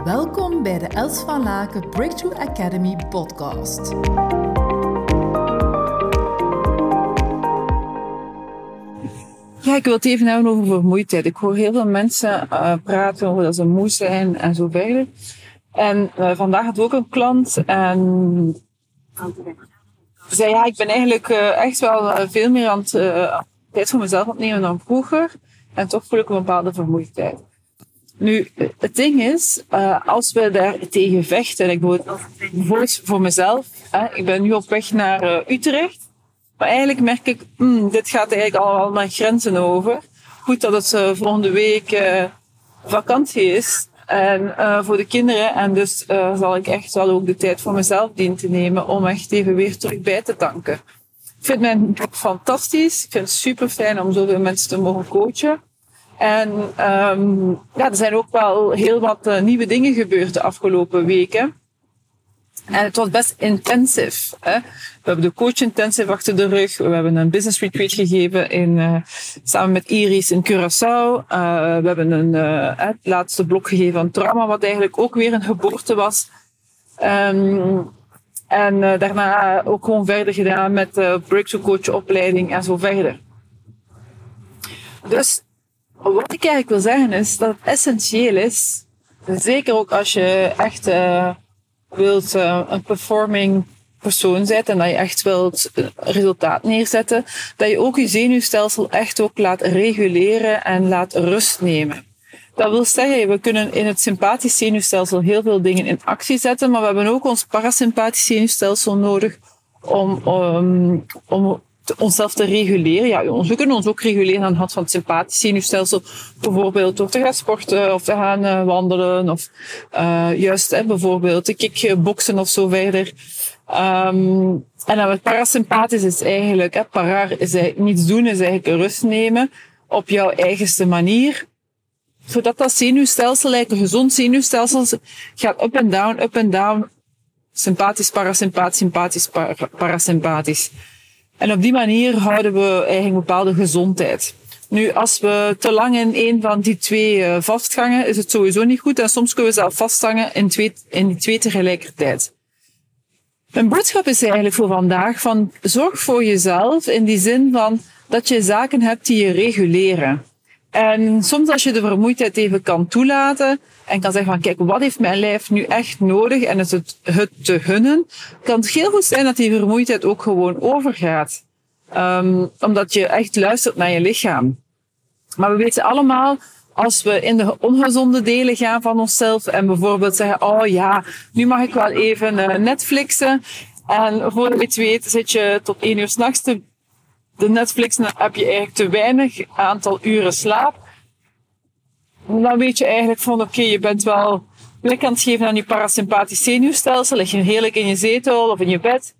Welkom bij de Els van Laken Breakthrough Academy podcast. Ja, ik wil het even hebben over vermoeidheid. Ik hoor heel veel mensen praten over dat ze moe zijn en zo verder. En vandaag had ook een klant en zei, ja, ik ben eigenlijk echt wel veel meer aan tijd voor mezelf opnemen dan vroeger. En toch voel ik een bepaalde vermoeidheid. Nu, het ding is, als we daar tegen vechten, ik bijvoorbeeld voor mezelf, ik ben nu op weg naar Utrecht, maar eigenlijk merk ik, dit gaat eigenlijk al mijn grenzen over. Goed dat het volgende week vakantie is en voor de kinderen, en dus zal ik echt wel ook de tijd voor mezelf dienen te nemen om echt even weer terug bij te tanken. Ik vind mijn job fantastisch, ik vind het super fijn om zoveel mensen te mogen coachen. En er zijn ook wel heel wat nieuwe dingen gebeurd de afgelopen weken. En het was best intensief. Hè? We hebben de coach intensive achter de rug. We hebben een business retreat gegeven samen met Iris in Curaçao. We hebben het laatste blok gegeven aan trauma, wat eigenlijk ook weer een geboorte was. Daarna ook gewoon verder gedaan met breakthrough coach opleiding en zo verder. Dus wat ik eigenlijk wil zeggen is dat het essentieel is, zeker ook als je echt wilt een performing persoon bent en dat je echt wilt resultaat neerzetten, dat je ook je zenuwstelsel echt ook laat reguleren en laat rust nemen. Dat wil zeggen, we kunnen in het sympathisch zenuwstelsel heel veel dingen in actie zetten, maar we hebben ook ons parasympathisch zenuwstelsel nodig om onszelf te reguleren. Ja, we kunnen ons ook reguleren aan de hand van het sympathisch zenuwstelsel. Bijvoorbeeld door te gaan sporten of te gaan wandelen. Of bijvoorbeeld te kickboksen of zo verder. En dan het parasympathisch is eigenlijk, niets doen is eigenlijk rust nemen op jouw eigenste manier. Zodat dat zenuwstelsel, een gezond zenuwstelsel, gaat up en down. Sympathisch, parasympathisch, sympathisch, parasympathisch. En op die manier houden we eigenlijk een bepaalde gezondheid. Nu, als we te lang in een van die twee vastgangen, is het sowieso niet goed. En soms kunnen we zelf vasthangen in die twee tegelijkertijd. Mijn boodschap is eigenlijk voor vandaag van zorg voor jezelf in die zin van dat je zaken hebt die je reguleren. En soms als je de vermoeidheid even kan toelaten en kan zeggen van kijk, wat heeft mijn lijf nu echt nodig en het te gunnen, kan het heel goed zijn dat die vermoeidheid ook gewoon overgaat. Omdat je echt luistert naar je lichaam. Maar we weten allemaal, als we in de ongezonde delen gaan van onszelf en bijvoorbeeld zeggen, oh ja, nu mag ik wel even Netflixen. En voordat je het weet zit je tot 1 uur 's nachts de Netflix, dan heb je eigenlijk te weinig aantal uren slaap. Dan weet je eigenlijk van oké, je bent wel plek aan het geven aan je parasympathisch zenuwstelsel. Lig je heerlijk in je zetel of in je bed.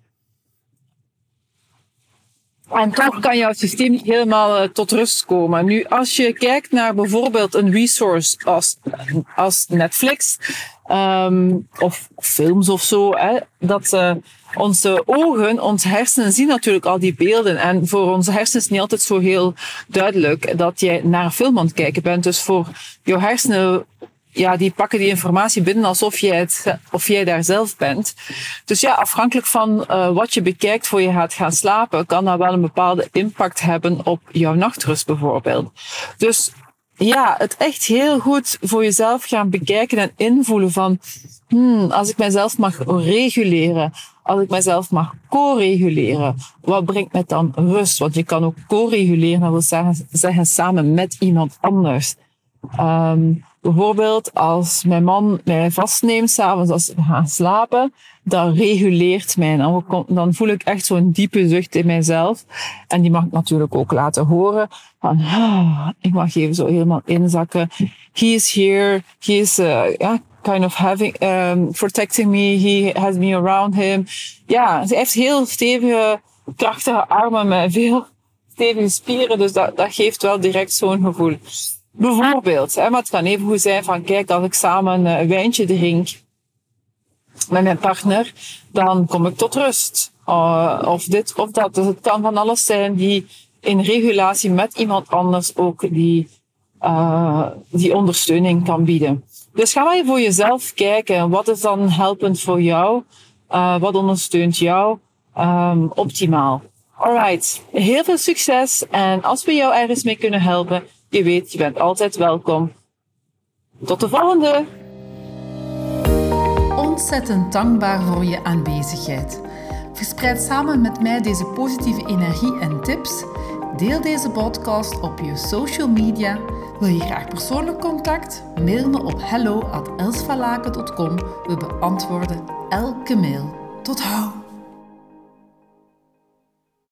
En toch kan jouw systeem niet helemaal tot rust komen. Nu, als je kijkt naar bijvoorbeeld een resource als Netflix, of films of zo, onze ogen, onze hersenen zien natuurlijk al die beelden. En voor onze hersenen is het niet altijd zo heel duidelijk dat jij naar een film aan het kijken bent. Dus voor jouw hersenen, ja, die pakken die informatie binnen alsof jij daar zelf bent. Dus ja, afhankelijk van wat je bekijkt voor je gaat gaan slapen, kan dat wel een bepaalde impact hebben op jouw nachtrust bijvoorbeeld. Dus ja, het echt heel goed voor jezelf gaan bekijken en invoelen van, als ik mezelf mag reguleren, als ik mezelf mag co-reguleren, wat brengt mij dan rust? Want je kan ook co-reguleren, dat wil zeggen samen met iemand anders. Bijvoorbeeld als mijn man mij vastneemt s'avonds als we gaan slapen, dat reguleert mij. Dan voel ik echt zo'n diepe zucht in mijzelf. En die mag ik natuurlijk ook laten horen. Van, ik mag even zo helemaal inzakken. He is here. He is kind of protecting me. He has me around him. Ja, hij heeft heel stevige, krachtige armen met veel stevige spieren. Dus dat geeft wel direct zo'n gevoel. Bijvoorbeeld, maar het kan even goed zijn van kijk, als ik samen een wijntje drink met mijn partner, dan kom ik tot rust. Of dit of dat. Dus het kan van alles zijn die in regulatie met iemand anders ook die ondersteuning kan bieden. Dus ga maar voor jezelf kijken. Wat is dan helpend voor jou? Wat ondersteunt jou optimaal? Alright, heel veel succes. En als we jou ergens mee kunnen helpen, je weet, je bent altijd welkom. Tot de volgende! Ontzettend dankbaar voor je aanwezigheid. Verspreid samen met mij deze positieve energie en tips. Deel deze podcast op je social media. Wil je graag persoonlijk contact? Mail me op hello@elsvalaken.com. We beantwoorden elke mail. Tot hou!